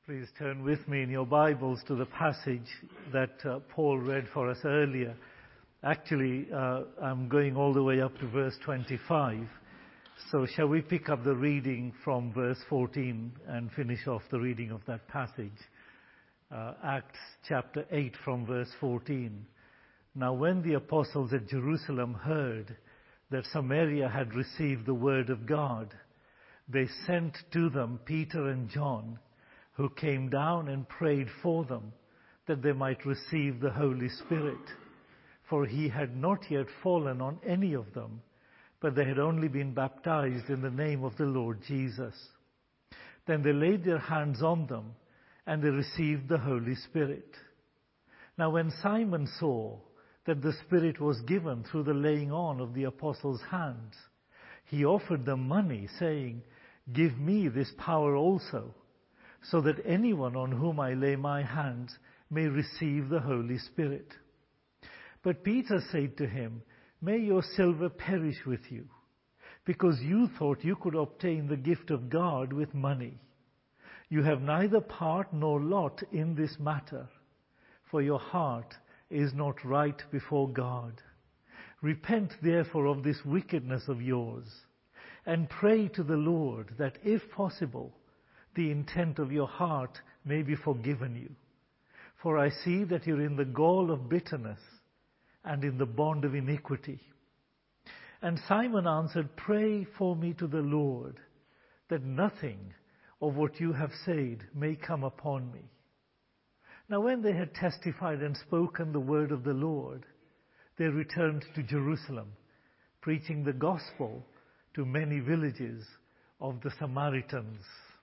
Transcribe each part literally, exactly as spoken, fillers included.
Please turn with me in your Bibles to the passage that uh, Paul read for us earlier. Actually, uh, I'm going all the way up to verse twenty-five. So shall we pick up the reading from verse fourteen and finish off the reading of that passage? Uh, Acts chapter eight from verse fourteen. Now when the apostles at Jerusalem heard that Samaria had received the word of God, they sent to them Peter and John, who came down and prayed for them, that they might receive the Holy Spirit. For he had not yet fallen on any of them, but they had only been baptized in the name of the Lord Jesus. Then they laid their hands on them, and they received the Holy Spirit. Now when Simon saw that the Spirit was given through the laying on of the apostles' hands, he offered them money, saying, "Give me this power also, so that anyone on whom I lay my hands may receive the Holy Spirit." But Peter said to him, "May your silver perish with you, because you thought you could obtain the gift of God with money. You have neither part nor lot in this matter, for your heart is not right before God. Repent therefore of this wickedness of yours, and pray to the Lord that, if possible, the intent of your heart may be forgiven you. For I see that you're in the gall of bitterness and in the bond of iniquity." And Simon answered, "Pray for me to the Lord, that nothing of what you have said may come upon me." Now when they had testified and spoken the word of the Lord, they returned to Jerusalem, preaching the gospel to many villages of the Samaritans.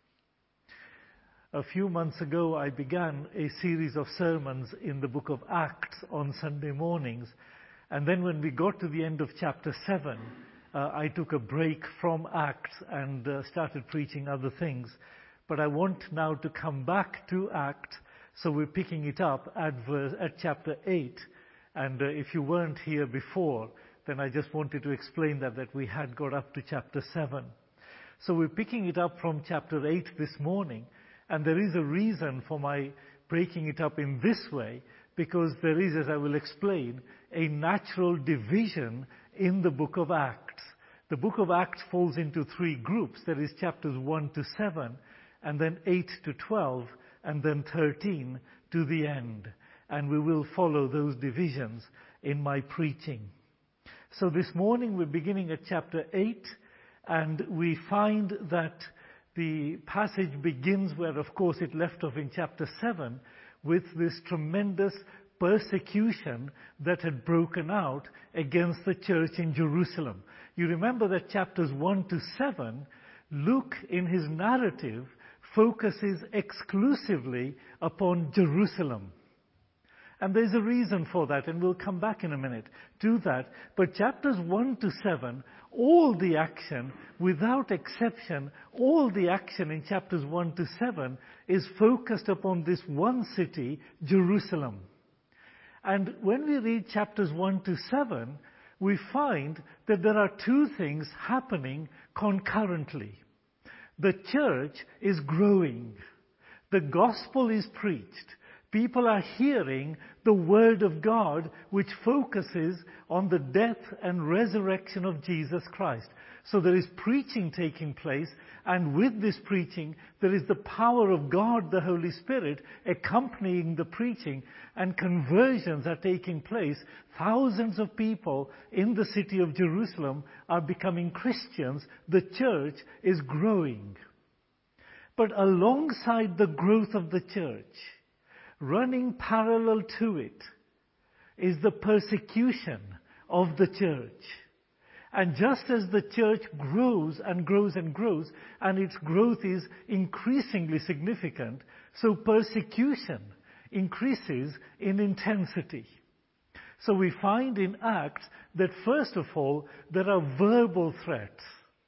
A few months ago, I began a series of sermons in the book of Acts on Sunday mornings. And then when we got to the end of chapter seven, uh, I took a break from Acts and uh, started preaching other things. But I want now to come back to Acts, so we're picking it up at, verse, at chapter eight. And uh, if you weren't here before, then I just wanted to explain that, that we had got up to chapter seven. So we're picking it up from chapter eight this morning. And there is a reason for my breaking it up in this way, because there is, as I will explain, a natural division in the book of Acts. The book of Acts falls into three groups. There is chapters one to seven, and then eight to twelve, and then thirteen to the end. And we will follow those divisions in my preaching. So this morning we're beginning at chapter eight, and we find that the passage begins where, of course, it left off in chapter seven, with this tremendous persecution that had broken out against the church in Jerusalem. You remember that chapters one to seven, Luke, in his narrative, focuses exclusively upon Jerusalem. And there's a reason for that, and we'll come back in a minute to that. But chapters one to seven, all the action, without exception, all the action in chapters one to seven is focused upon this one city, Jerusalem. And when we read chapters one to seven, we find that there are two things happening concurrently. The church is growing. The gospel is preached. People are hearing the word of God, which focuses on the death and resurrection of Jesus Christ. So there is preaching taking place, and with this preaching, there is the power of God, the Holy Spirit, accompanying the preaching, and conversions are taking place. Thousands of people in the city of Jerusalem are becoming Christians. The church is growing. But alongside the growth of the church, running parallel to it, is the persecution of the church. And just as the church grows and grows and grows, and its growth is increasingly significant, so persecution increases in intensity. So we find in Acts that first of all, there are verbal threats.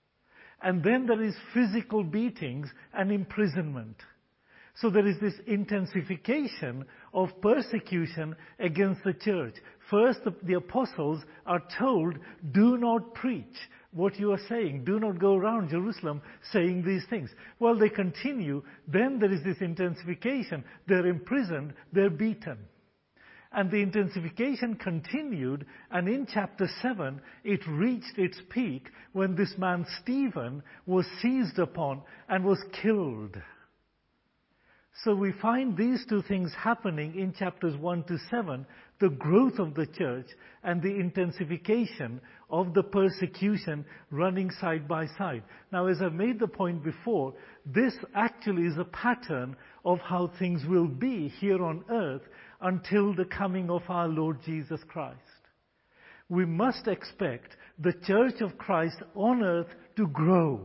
And then there is physical beatings and imprisonment. So there is this intensification of persecution against the church. First, the, the apostles are told, do not preach what you are saying. Do not go around Jerusalem saying these things. Well, they continue. Then there is this intensification. They're imprisoned. They're beaten. And the intensification continued, and in chapter seven, it reached its peak when this man Stephen was seized upon and was killed. So we find these two things happening in chapters one to seven, the growth of the church and the intensification of the persecution running side by side. Now, as I made the point before, this actually is a pattern of how things will be here on earth until the coming of our Lord Jesus Christ. We must expect the church of Christ on earth to grow.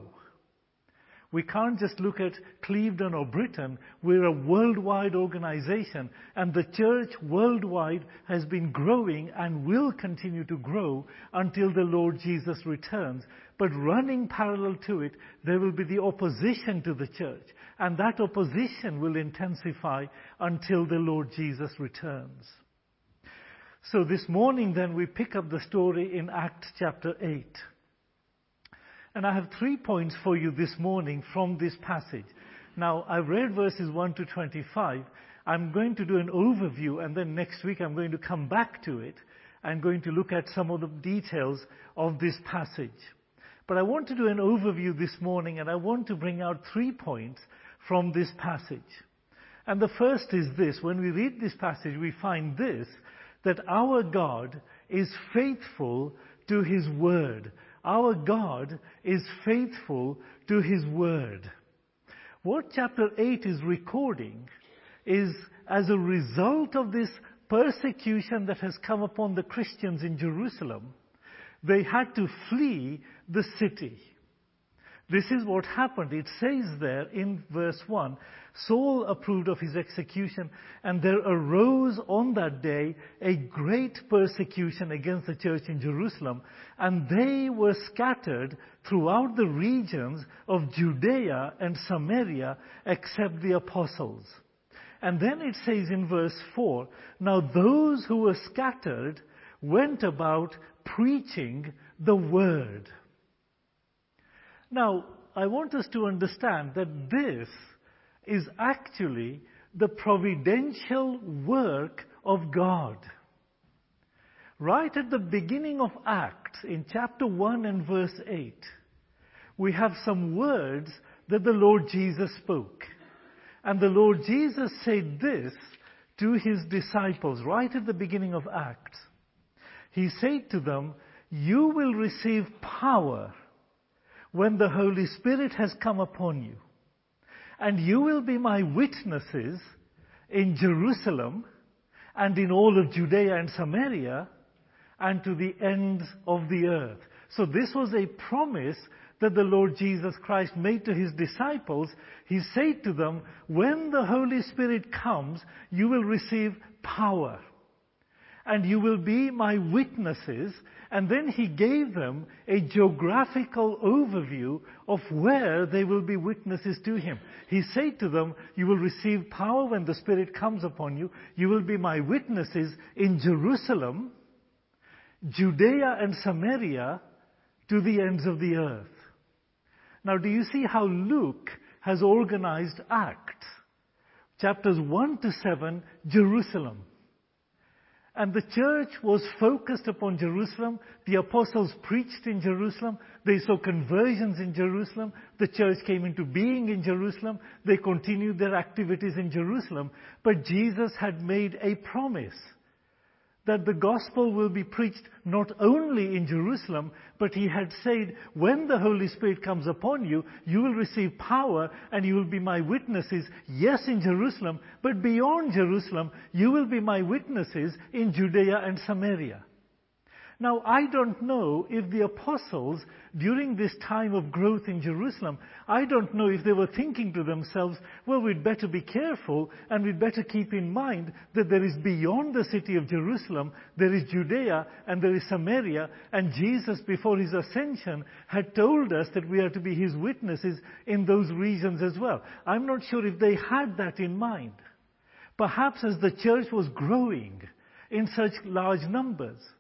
We can't just look at Clevedon or Britain. We're a worldwide organization, and the church worldwide has been growing and will continue to grow until the Lord Jesus returns. But running parallel to it, there will be the opposition to the church, and that opposition will intensify until the Lord Jesus returns. So this morning then we pick up the story in Acts chapter eight. And I have three points for you this morning from this passage. Now, I've read verses one to twenty-five. I'm going to do an overview, and then next week I'm going to come back to it. I'm going to look at some of the details of this passage. But I want to do an overview this morning, and I want to bring out three points from this passage. And the first is this. When we read this passage, we find this, that our God is faithful to His word. Our God is faithful to His word. What chapter eight is recording is, as a result of this persecution that has come upon the Christians in Jerusalem, they had to flee the city. This is what happened. It says there in verse one, Saul approved of his execution, and there arose on that day a great persecution against the church in Jerusalem, and they were scattered throughout the regions of Judea and Samaria, except the apostles. And then it says in verse four, now those who were scattered went about preaching the word. Now, I want us to understand that this is actually the providential work of God. Right at the beginning of Acts, in chapter one and verse eight, we have some words that the Lord Jesus spoke. And the Lord Jesus said this to His disciples right at the beginning of Acts. He said to them, you will receive power when the Holy Spirit has come upon you. And you will be my witnesses in Jerusalem and in all of Judea and Samaria and to the ends of the earth. So this was a promise that the Lord Jesus Christ made to His disciples. He said to them, when the Holy Spirit comes, you will receive power. And you will be my witnesses. And then He gave them a geographical overview of where they will be witnesses to Him. He said to them, you will receive power when the Spirit comes upon you. You will be my witnesses in Jerusalem, Judea and Samaria, to the ends of the earth. Now, do you see how Luke has organized Acts? Chapters one to seven, Jerusalem. And the church was focused upon Jerusalem. The apostles preached in Jerusalem. They saw conversions in Jerusalem. The church came into being in Jerusalem. They continued their activities in Jerusalem. But Jesus had made a promise that the gospel will be preached not only in Jerusalem, but He had said, when the Holy Spirit comes upon you, you will receive power and you will be my witnesses, yes, in Jerusalem, but beyond Jerusalem, you will be my witnesses in Judea and Samaria. Now, I don't know if the apostles, during this time of growth in Jerusalem, I don't know if they were thinking to themselves, well, we'd better be careful and we'd better keep in mind that there is beyond the city of Jerusalem, there is Judea and there is Samaria, and Jesus, before His ascension, had told us that we are to be His witnesses in those regions as well. I'm not sure if they had that in mind. Perhaps as the church was growing in such large numbers,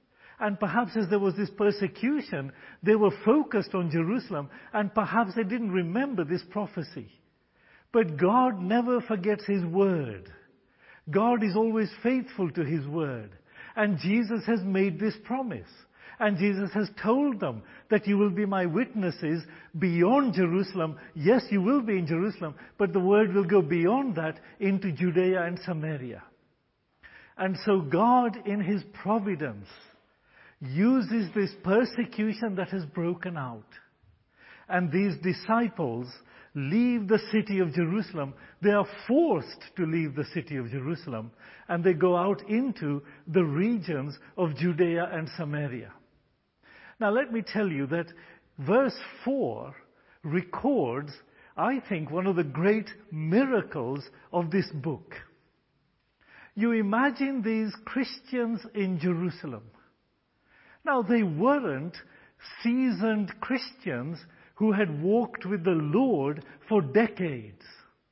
And perhaps as there was this persecution, they were focused on Jerusalem, and perhaps they didn't remember this prophecy. But God never forgets His word. God is always faithful to His word. And Jesus has made this promise. And Jesus has told them that you will be my witnesses beyond Jerusalem. Yes, you will be in Jerusalem, but the word will go beyond that into Judea and Samaria. And so God, in His providence, uses this persecution that has broken out. And these disciples leave the city of Jerusalem. They are forced to leave the city of Jerusalem, and they go out into the regions of Judea and Samaria. Now let me tell you that verse four records, I think, one of the great miracles of this book. You imagine these Christians in Jerusalem. Now they weren't seasoned Christians who had walked with the Lord for decades.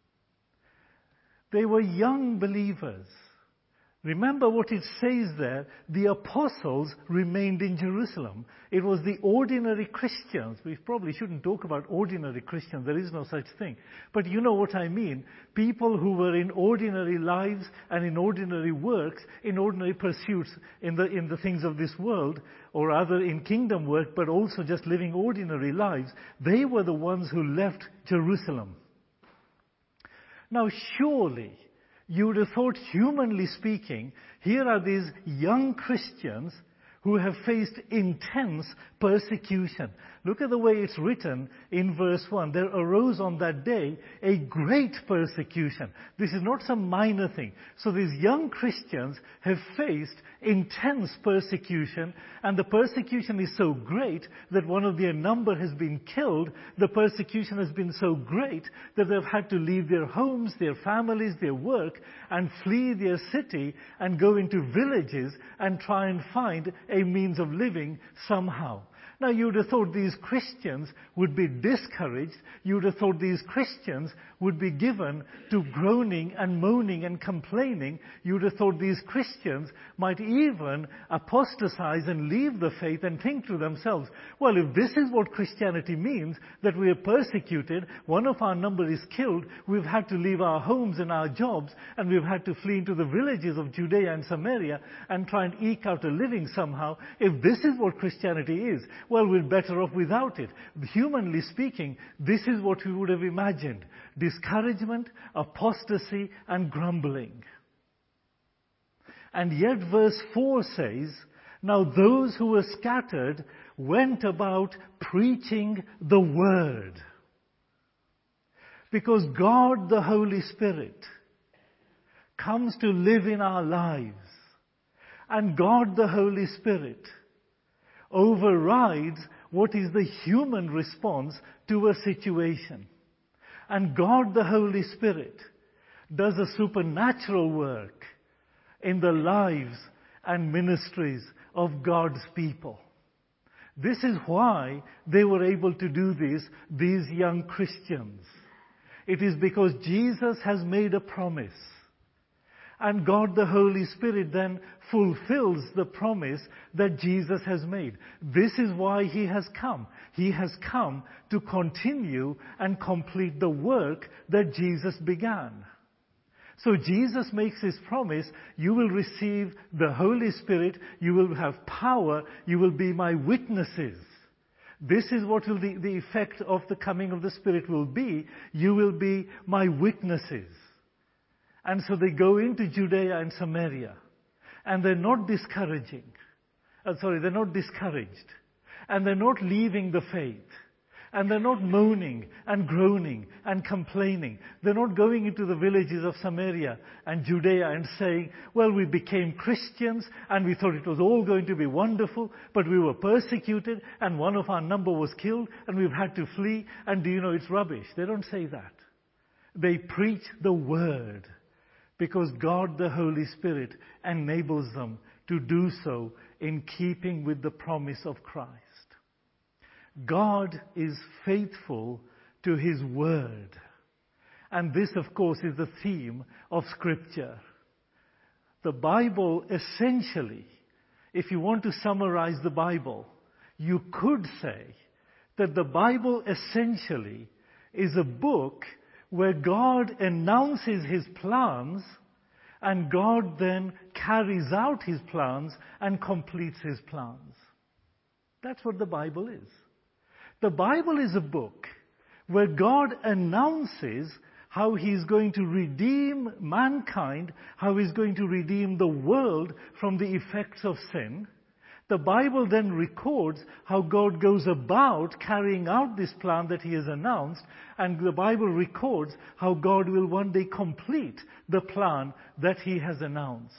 They were young believers. Remember what it says there, the apostles remained in Jerusalem. It was the ordinary Christians. We probably shouldn't talk about ordinary Christians, there is no such thing. But you know what I mean. People who were in ordinary lives and in ordinary works, in ordinary pursuits, in the, in the things of this world, or rather in kingdom work, but also just living ordinary lives, they were the ones who left Jerusalem. Now surely, you would have thought, humanly speaking, here are these young Christians who have faced intense persecution. Look at the way it's written in verse one. There arose on that day a great persecution. This is not some minor thing. So these young Christians have faced intense persecution, and the persecution is so great that one of their number has been killed. The persecution has been so great that they've had to leave their homes, their families, their work, and flee their city and go into villages and try and find a means of living somehow. Now, you would have thought these Christians would be discouraged. You would have thought these Christians would be given to groaning and moaning and complaining. You would have thought these Christians might even apostatize and leave the faith and think to themselves, well, if this is what Christianity means, that we are persecuted, one of our number is killed, we've had to leave our homes and our jobs, and we've had to flee into the villages of Judea and Samaria and try and eke out a living somehow. If this is what Christianity is, well, we're better off without it. Humanly speaking, this is what we would have imagined. Discouragement, apostasy, and grumbling. And yet verse four says, now those who were scattered went about preaching the word. Because God the Holy Spirit comes to live in our lives. And God the Holy Spirit overrides what is the human response to a situation. And God the Holy Spirit does a supernatural work in the lives and ministries of God's people. This is why they were able to do this, these young Christians. It is because Jesus has made a promise. And God the Holy Spirit then fulfills the promise that Jesus has made. This is why He has come. He has come to continue and complete the work that Jesus began. So Jesus makes His promise, you will receive the Holy Spirit, you will have power, you will be my witnesses. This is what will the, the effect of the coming of the Spirit will be. You will be my witnesses. And so they go into Judea and Samaria. And they're not discouraging. Uh, sorry, they're not discouraged. And they're not leaving the faith. And they're not moaning and groaning and complaining. They're not going into the villages of Samaria and Judea and saying, well, we became Christians and we thought it was all going to be wonderful, but we were persecuted and one of our number was killed and we've had to flee, and do you know, it's rubbish. They don't say that. They preach the word. Because God the Holy Spirit enables them to do so in keeping with the promise of Christ. God is faithful to His word. And this, of course, is the theme of Scripture. The Bible essentially if you want to summarize the Bible, you could say that the Bible essentially is a book where God announces his plans and God then carries out his plans and completes his plans. That's what the Bible is. The Bible is a book where God announces how he's going to redeem mankind, how he's going to redeem the world from the effects of sin. The Bible then records how God goes about carrying out this plan that he has announced, and the Bible records how God will one day complete the plan that he has announced.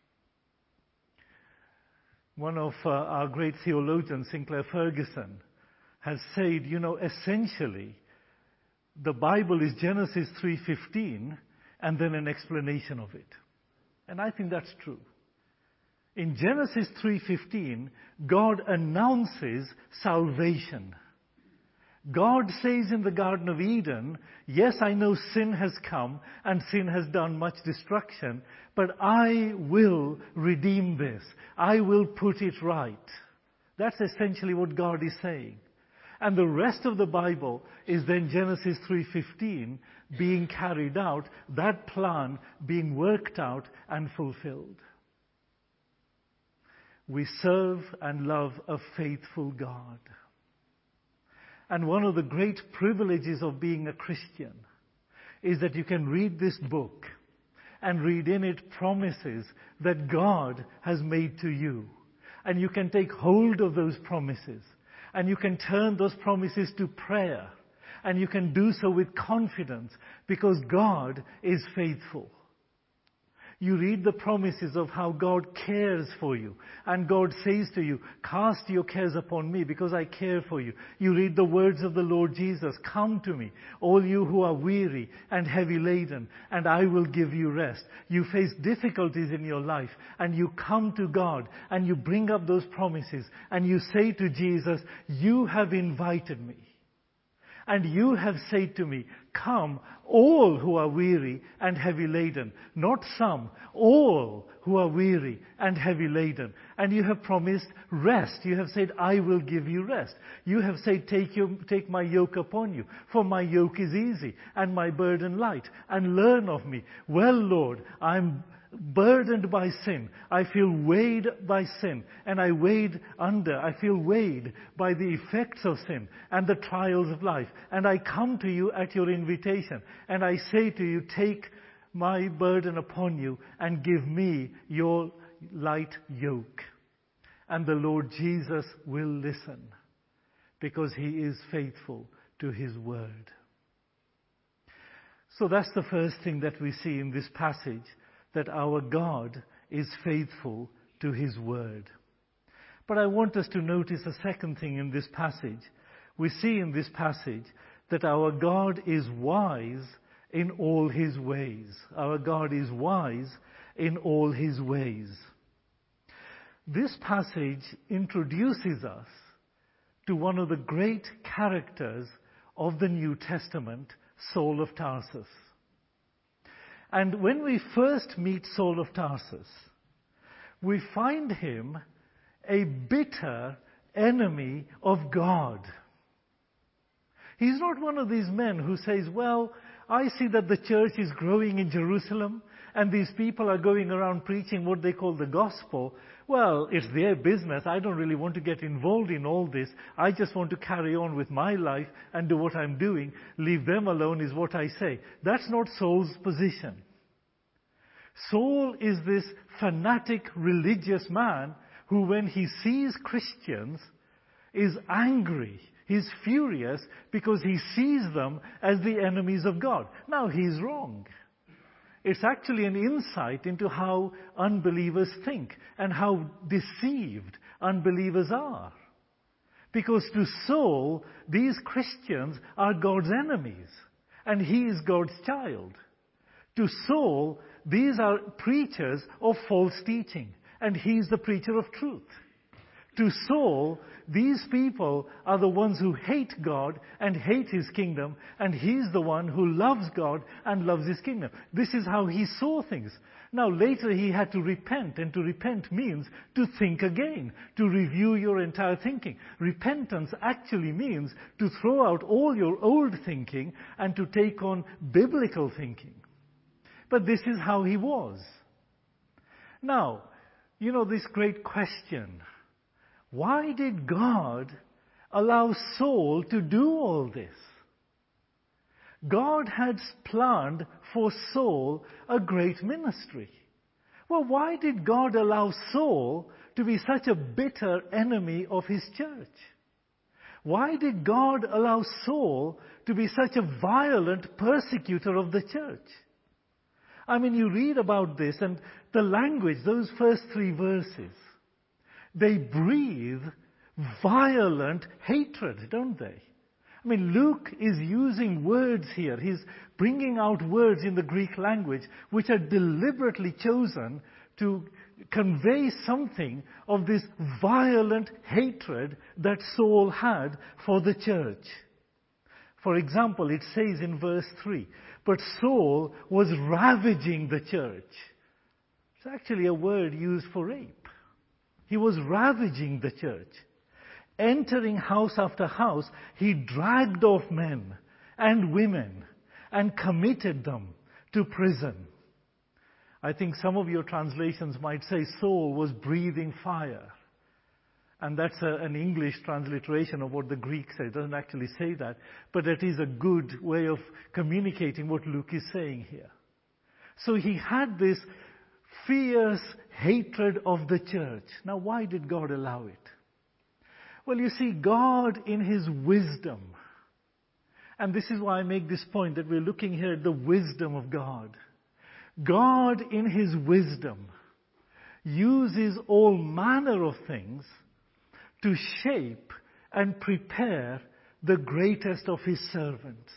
One of uh, our great theologians, Sinclair Ferguson, has said, you know, essentially, the Bible is Genesis three fifteen and then an explanation of it. And I think that's true. In Genesis three fifteen, God announces salvation. God says in the Garden of Eden, yes, I know sin has come and sin has done much destruction, but I will redeem this. I will put it right. That's essentially what God is saying. And the rest of the Bible is then Genesis three fifteen being carried out, that plan being worked out and fulfilled. We serve and love a faithful God. And one of the great privileges of being a Christian is that you can read this book and read in it promises that God has made to you. And you can take hold of those promises. And you can turn those promises to prayer. And you can do so with confidence because God is faithful. You read the promises of how God cares for you. And God says to you, cast your cares upon me because I care for you. You read the words of the Lord Jesus, come to me, all you who are weary and heavy laden, and I will give you rest. You face difficulties in your life and you come to God and you bring up those promises and you say to Jesus, you have invited me. And you have said to me, come, all who are weary and heavy laden. Not some, all who are weary and heavy laden. And you have promised rest. You have said, I will give you rest. You have said, take, your, take my yoke upon you, for my yoke is easy and my burden light. And learn of me. Well, Lord, I'm burdened by sin. I feel weighed by sin. And I weighed under. I feel weighed by the effects of sin and the trials of life. And I come to you at your invitation. And I say to you, take my burden upon you and give me your light yoke. And the Lord Jesus will listen because he is faithful to his word. So that's the first thing that we see in this passage, that our God is faithful to his word. But I want us to notice a second thing in this passage. We see in this passage that our God is wise in all his ways. Our God is wise in all his ways. This passage introduces us to one of the great characters of the New Testament, Saul of Tarsus. And when we first meet Saul of Tarsus, we find him a bitter enemy of God. He's not one of these men who says, well, I see that the church is growing in Jerusalem and these people are going around preaching what they call the gospel. Well, it's their business. I don't really want to get involved in all this. I just want to carry on with my life and do what I'm doing. Leave them alone is what I say. That's not Saul's position. Saul is this fanatic religious man who, when he sees Christians, is angry. He's furious because he sees them as the enemies of God. Now, he's wrong. It's actually an insight into how unbelievers think and how deceived unbelievers are. Because to Saul, these Christians are God's enemies, and he is God's child. To Saul, these are preachers of false teaching, and he's the preacher of truth. To Saul, these people are the ones who hate God and hate his kingdom, and he's the one who loves God and loves his kingdom. This is how he saw things. Now later he had to repent, and to repent means to think again, to review your entire thinking. Repentance actually means to throw out all your old thinking and to take on biblical thinking. But this is how he was. Now, you know this great question. Why did God allow Saul to do all this? God had planned for Saul a great ministry. Well, why did God allow Saul to be such a bitter enemy of his church? Why did God allow Saul to be such a violent persecutor of the church? I mean, you read about this, and the language, those first three verses, they breathe violent hatred, don't they? I mean, Luke is using words here. He's bringing out words in the Greek language which are deliberately chosen to convey something of this violent hatred that Saul had for the church. For example, it says in verse three, but Saul was ravaging the church. It's actually a word used for rape. He was ravaging the church. Entering house after house, he dragged off men and women and committed them to prison. I think some of your translations might say Saul was breathing fire. And that's a, an English transliteration of what the Greek says. It doesn't actually say that. But it is a good way of communicating what Luke is saying here. So he had this fierce hatred of the church. Now, why did God allow it? Well, you see, God in His wisdom, and this is why I make this point that we're looking here at the wisdom of God. God in His wisdom uses all manner of things to shape and prepare the greatest of His servants.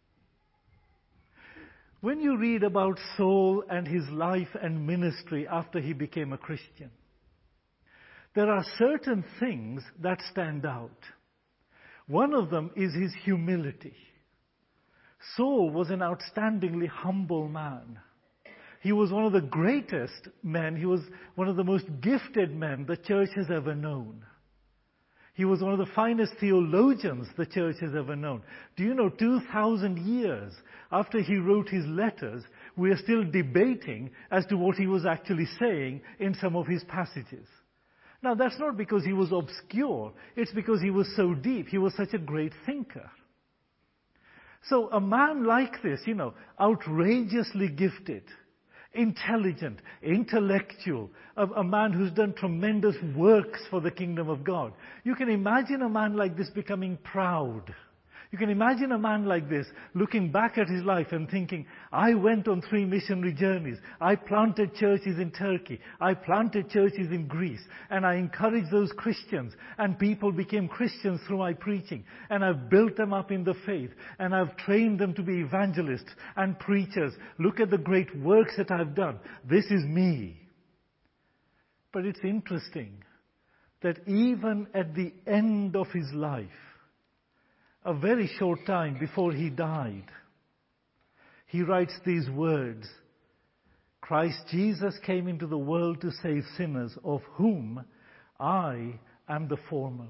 When you read about Saul and his life and ministry after he became a Christian, there are certain things that stand out. One of them is his humility. Saul was an outstandingly humble man. He was one of the greatest men. He was one of the most gifted men the church has ever known. He was one of the finest theologians the church has ever known. Do you know, two thousand years after he wrote his letters, we are still debating as to what he was actually saying in some of his passages. Now, that's not because he was obscure. It's because he was so deep. He was such a great thinker. So a man like this, you know, outrageously gifted, intelligent, intellectual, a, a man who's done tremendous works for the kingdom of God. You can imagine a man like this becoming proud. You can imagine a man like this looking back at his life and thinking, I went on three missionary journeys. I planted churches in Turkey. I planted churches in Greece. And I encouraged those Christians. And people became Christians through my preaching. And I've built them up in the faith. And I've trained them to be evangelists and preachers. Look at the great works that I've done. This is me. But it's interesting that even at the end of his life, a very short time before he died, he writes these words, Christ Jesus came into the world to save sinners, of whom I am the foremost.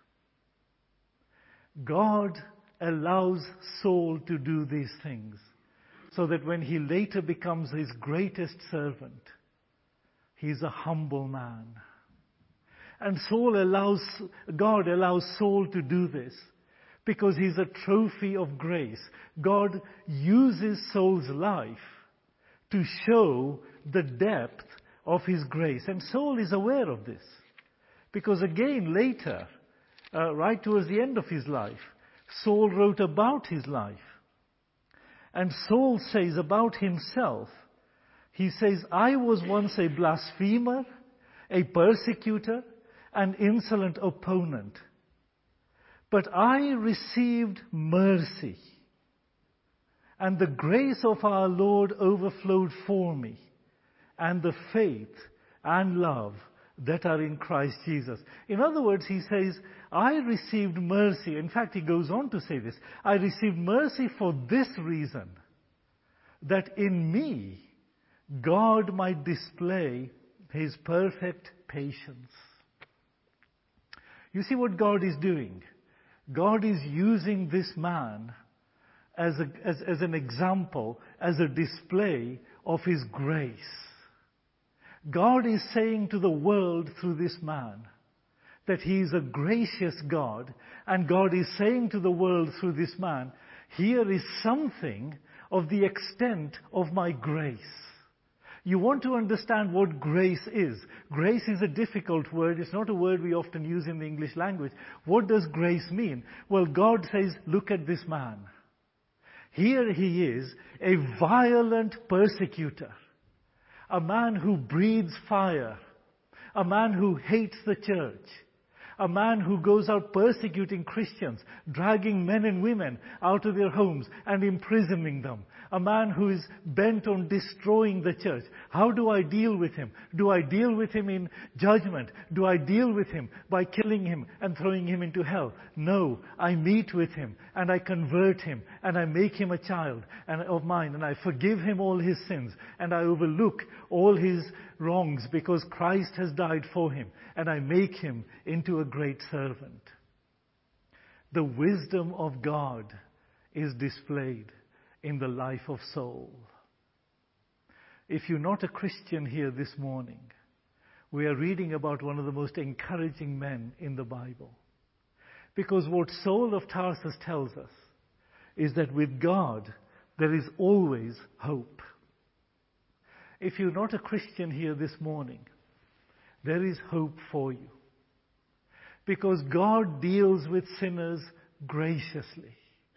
God allows Saul to do these things so that when he later becomes his greatest servant, he's a humble man. And Saul allows, God allows Saul to do this because he's a trophy of grace. God uses Saul's life to show the depth of his grace. And Saul is aware of this. Because again, later, uh, right towards the end of his life, Saul wrote about his life. And Saul says about himself, he says, I was once a blasphemer, a persecutor, an insolent opponent. But I received mercy, and the grace of our Lord overflowed for me, and the faith and love that are in Christ Jesus. In other words, he says, I received mercy. In fact, he goes on to say this. I received mercy for this reason, that in me God might display his perfect patience. You see what God is doing? God is using this man as, a, as, as an example, as a display of his grace. God is saying to the world through this man that he is a gracious God, and God is saying to the world through this man, here is something of the extent of my grace. You want to understand what grace is. Grace is a difficult word. It's not a word we often use in the English language. What does grace mean? Well, God says, look at this man. Here he is, a violent persecutor. A man who breathes fire. A man who hates the church. A man who goes out persecuting Christians, dragging men and women out of their homes and imprisoning them. A man who is bent on destroying the church. How do I deal with him? Do I deal with him in judgment? Do I deal with him by killing him and throwing him into hell? No, I meet with him and I convert him and I make him a child and of mine and I forgive him all his sins and I overlook all his wrongs because Christ has died for him and I make him into a great servant. The wisdom of God is displayed in the life of Saul. If you're not a Christian here this morning, we are reading about one of the most encouraging men in the Bible. Because what Saul of Tarsus tells us is that with God, there is always hope. If you're not a Christian here this morning, there is hope for you. Because God deals with sinners graciously.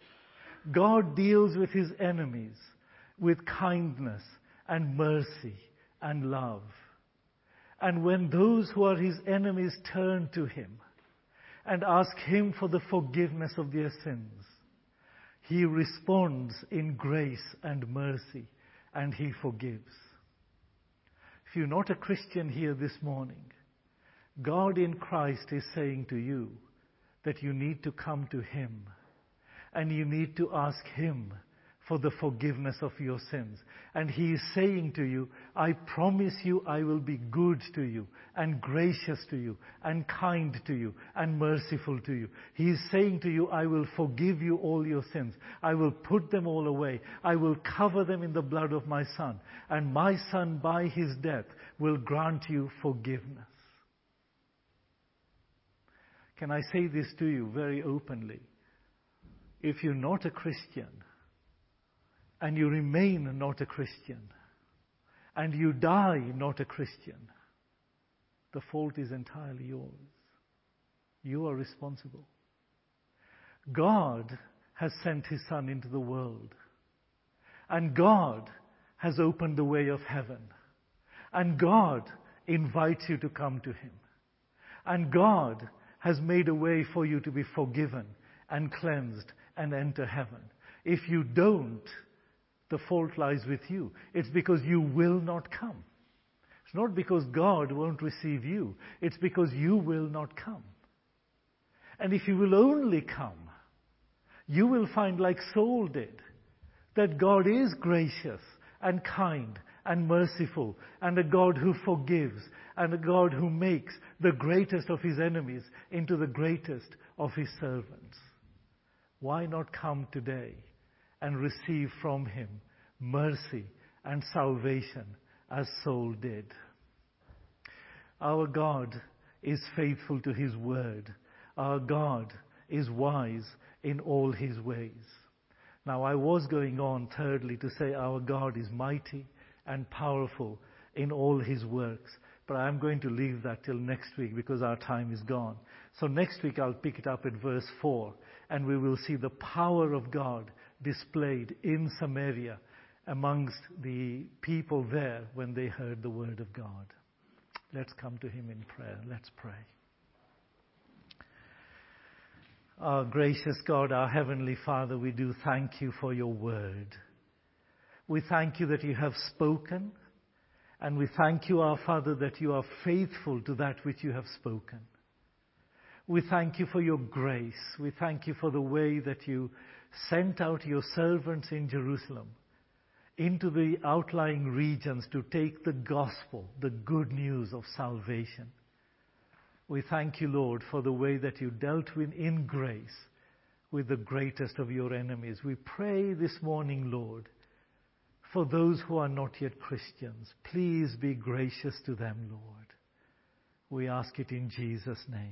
God deals with his enemies with kindness and mercy and love. And when those who are his enemies turn to him and ask him for the forgiveness of their sins, he responds in grace and mercy and he forgives. If you're not a Christian here this morning, God in Christ is saying to you that you need to come to him and you need to ask him for the forgiveness of your sins. And he is saying to you, I promise you I will be good to you and gracious to you and kind to you and merciful to you. He is saying to you, I will forgive you all your sins. I will put them all away. I will cover them in the blood of my Son. And my Son, by his death, will grant you forgiveness. Can I say this to you very openly? If you're not a Christian, and you remain not a Christian, and you die not a Christian, the fault is entirely yours. You are responsible. God has sent his Son into the world, and God has opened the way of heaven, and God invites you to come to him, and God has made a way for you to be forgiven and cleansed and enter heaven. If you don't, the fault lies with you. It's because you will not come. It's not because God won't receive you. It's because you will not come. And if you will only come, you will find, like Saul did, that God is gracious and kind and merciful and a God who forgives and a God who makes the greatest of his enemies into the greatest of his servants. Why not come today and receive from him mercy and salvation as Saul did? Our God is faithful to his word. Our God is wise in all his ways. Now, I was going on thirdly to say our God is mighty and powerful in all his works. But I'm going to leave that till next week because our time is gone. So next week I'll pick it up at verse four and we will see the power of God displayed in Samaria amongst the people there when they heard the word of God. Let's come to him in prayer. Let's pray. Our gracious God, our Heavenly Father, we do thank you for your word. We thank you that you have spoken And we thank you, our Father, that you are faithful to that which you have spoken. We thank you for your grace. We thank you for the way that you sent out your servants in Jerusalem into the outlying regions to take the gospel, the good news of salvation. We thank you, Lord, for the way that you dealt with in grace with the greatest of your enemies. We pray this morning, Lord, for those who are not yet Christians. Please be gracious to them, Lord. We ask it in Jesus' name.